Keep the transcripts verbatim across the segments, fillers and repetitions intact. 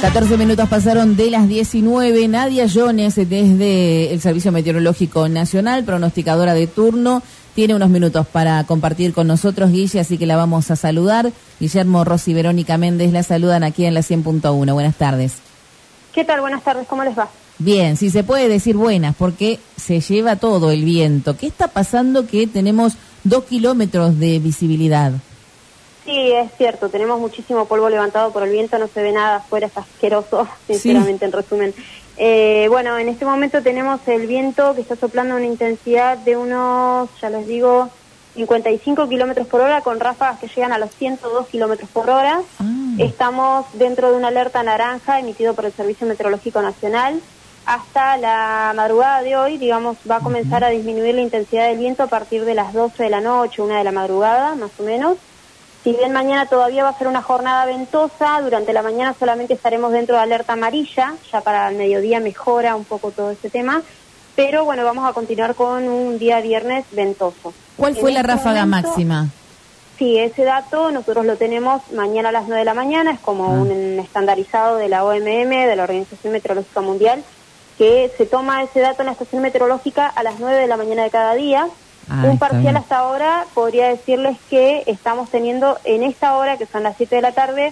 catorce minutos pasaron de las diecinueve. Nadia Jones, desde el Servicio Meteorológico Nacional, pronosticadora de turno, tiene unos minutos para compartir con nosotros, Guille, así que la vamos a saludar. Guillermo, Rosy y Verónica Méndez la saludan aquí en la cien punto uno. Buenas tardes. ¿Qué tal? Buenas tardes, ¿cómo les va? Bien, si se puede decir buenas, porque se lleva todo el viento. ¿Qué está pasando que tenemos dos kilómetros de visibilidad? Sí, es cierto, tenemos muchísimo polvo levantado por el viento, no se ve nada afuera, es asqueroso, sinceramente, sí. En resumen. Eh, bueno, en este momento tenemos el viento que está soplando a una intensidad de unos, ya les digo, cincuenta y cinco kilómetros por hora, con ráfagas que llegan a los ciento dos kilómetros por hora. Ah. Estamos dentro de una alerta naranja emitido por el Servicio Meteorológico Nacional. Hasta la madrugada de hoy, digamos, va a comenzar a disminuir la intensidad del viento a partir de las doce de la noche, una de la madrugada, más o menos. Si bien mañana todavía va a ser una jornada ventosa, durante la mañana solamente estaremos dentro de alerta amarilla, ya para el mediodía mejora un poco todo ese tema, pero bueno, vamos a continuar con un día viernes ventoso. ¿Cuál fue en la este ráfaga momento, máxima? Sí, ese dato nosotros lo tenemos mañana a las nueve de la mañana, es como ah. un estandarizado de la O M M, de la Organización Meteorológica Mundial, que se toma ese dato en la estación meteorológica a las nueve de la mañana de cada día. Ah, un parcial hasta ahora, podría decirles que estamos teniendo en esta hora, que son las siete de la tarde,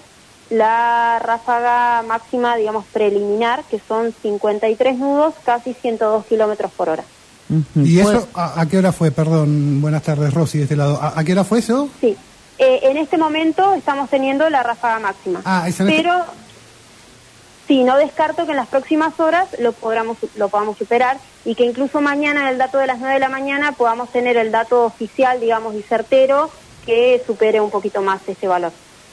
la ráfaga máxima, digamos, preliminar, que son cincuenta y tres nudos, casi ciento dos kilómetros por hora. Uh-huh. ¿Y eso a, a qué hora fue? Perdón, buenas tardes, Rosy, de este lado. ¿A, a qué hora fue eso? Sí, eh, en este momento estamos teniendo la ráfaga máxima, ah, ¿es en pero este... sí, no descarto que en las próximas horas lo podamos, lo podamos superar, y que incluso mañana, en el dato de las nueve de la mañana, podamos tener el dato oficial, digamos, y certero, que supere un poquito más ese valor.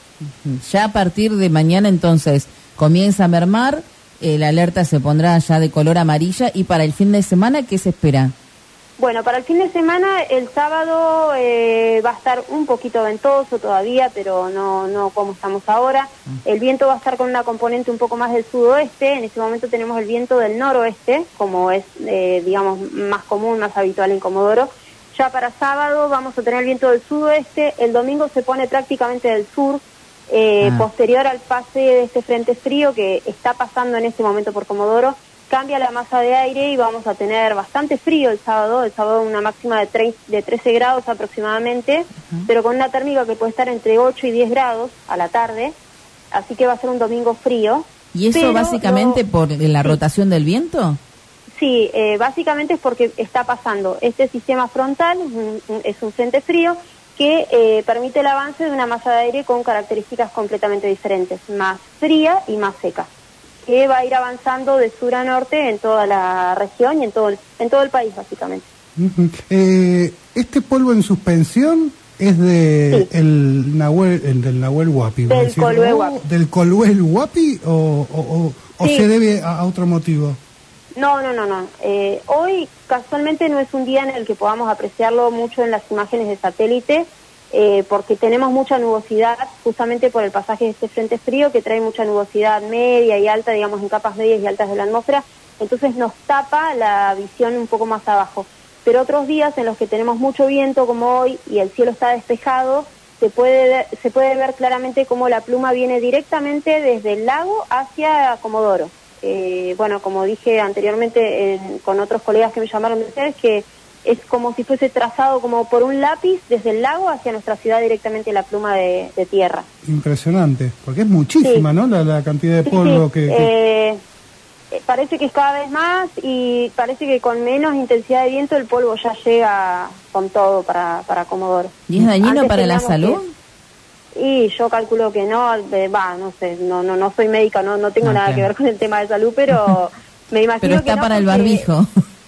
Ya a partir de mañana, entonces, comienza a mermar, eh, la alerta se pondrá ya de color amarilla, y para el fin de semana, ¿qué se espera? Bueno, para el fin de semana, el sábado eh, va a estar un poquito ventoso todavía, pero no no como estamos ahora. El viento va a estar con una componente un poco más del sudoeste. En este momento tenemos el viento del noroeste, como es, eh, digamos, más común, más habitual en Comodoro. Ya para sábado vamos a tener el viento del sudoeste. El domingo se pone prácticamente del sur, eh, ah. posterior al pase de este frente frío que está pasando en este momento por Comodoro. Cambia la masa de aire y vamos a tener bastante frío el sábado, el sábado una máxima de, tres, de trece grados aproximadamente, uh-huh. pero con una térmica que puede estar entre ocho y diez grados a la tarde, así que va a ser un domingo frío. ¿Y eso básicamente lo... por la rotación del viento? Sí, eh, básicamente es porque está pasando este sistema frontal, un, un, es un frente frío, que eh, permite el avance de una masa de aire con características completamente diferentes, más fría y más seca, que va a ir avanzando de sur a norte en toda la región y en todo el, en todo el país, básicamente. Uh-huh. Eh, ¿Este polvo en suspensión es de sí. el Nahuel, el del Nahuel Huapi? Del Colhuel Huapi. ¿Del Colhuel Huapi o, o, o, o sí. se debe a, a otro motivo? No, no, no, no. Eh, hoy casualmente no es un día en el que podamos apreciarlo mucho en las imágenes de satélite, Eh, porque tenemos mucha nubosidad justamente por el pasaje de este frente frío que trae mucha nubosidad media y alta, digamos en capas medias y altas de la atmósfera, entonces nos tapa la visión un poco más abajo. Pero otros días en los que tenemos mucho viento como hoy y el cielo está despejado, se puede ver, se puede ver claramente cómo la pluma viene directamente desde el lago hacia Comodoro. Eh, bueno, como dije anteriormente eh, con otros colegas que me llamaron de ustedes, que es como si fuese trazado como por un lápiz desde el lago hacia nuestra ciudad directamente la pluma de, de tierra. Impresionante, porque es muchísima, sí. ¿no? La, la cantidad de polvo sí, sí. que... que... Eh, parece que es cada vez más y parece que con menos intensidad de viento el polvo ya llega con todo para, para Comodoro. ¿Y es dañino Antes para la salud? Que, y yo calculo que no, va, no sé, no no no soy médica, no no tengo ah, nada claro. que ver con el tema de salud, pero me imagino pero está que no, para el barbijo.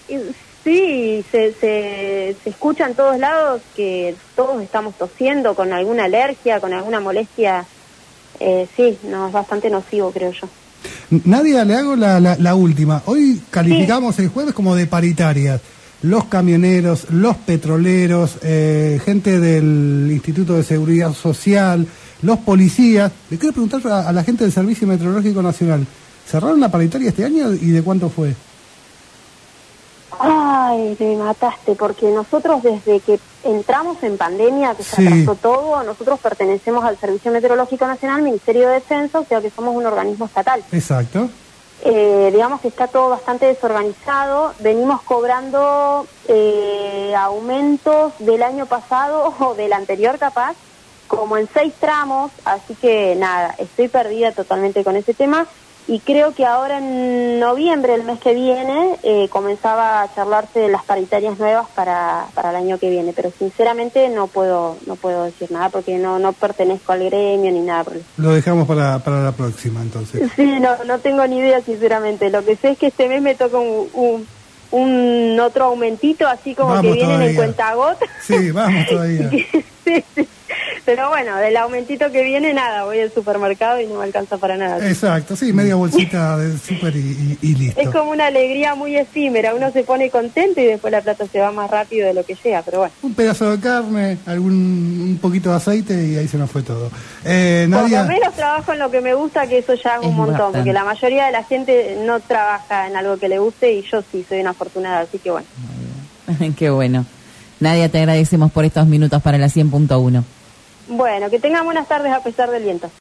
Sí, se, se, se escucha en todos lados que todos estamos tosiendo con alguna alergia, con alguna molestia. Eh, sí, no, es bastante nocivo, creo yo. Nadia, le hago la, la, la última. Hoy calificamos sí. el jueves como de paritarias. Los camioneros, los petroleros, eh, gente del Instituto de Seguridad Social, los policías. Le quiero preguntar a, a la gente del Servicio Meteorológico Nacional, ¿cerraron la paritaria este año y de cuánto fue? Ay, me mataste, porque nosotros desde que entramos en pandemia, que se Sí. atrasó todo. Nosotros pertenecemos al Servicio Meteorológico Nacional, Ministerio de Defensa, o sea que somos un organismo estatal. Exacto. Eh, digamos que está todo bastante desorganizado. Venimos cobrando eh, aumentos del año pasado o del anterior capaz, como en seis tramos, así que nada, estoy perdida totalmente con ese tema. Y creo que ahora en noviembre, el mes que viene, eh, comenzaba a charlarse de las paritarias nuevas para, para el año que viene. Pero sinceramente no puedo no puedo decir nada porque no no pertenezco al gremio ni nada por el estilo. Lo dejamos para, para la próxima, entonces. Sí, no no tengo ni idea, sinceramente. Lo que sé es que este mes me toca un, un, un otro aumentito, así como Vamos que vienen todavía. en cuentagotas. Sí, vamos todavía. Sí, sí. Pero bueno, del aumentito que viene, nada, voy al supermercado y no me alcanza para nada. Exacto, sí, media bolsita de súper y, y, y listo. Es como una alegría muy efímera, uno se pone contento y después la plata se va más rápido de lo que llega, pero bueno. Un pedazo de carne, algún un poquito de aceite y ahí se nos fue todo. Eh, Por Nadia, lo menos trabajo en lo que me gusta, que eso ya es un Es montón, bastante. porque la mayoría de la gente no trabaja en algo que le guste y yo sí, soy una afortunada, así que bueno. Qué bueno. Nadia, te agradecemos por estos minutos para la cien punto uno. Bueno, que tengan buenas tardes a pesar del viento.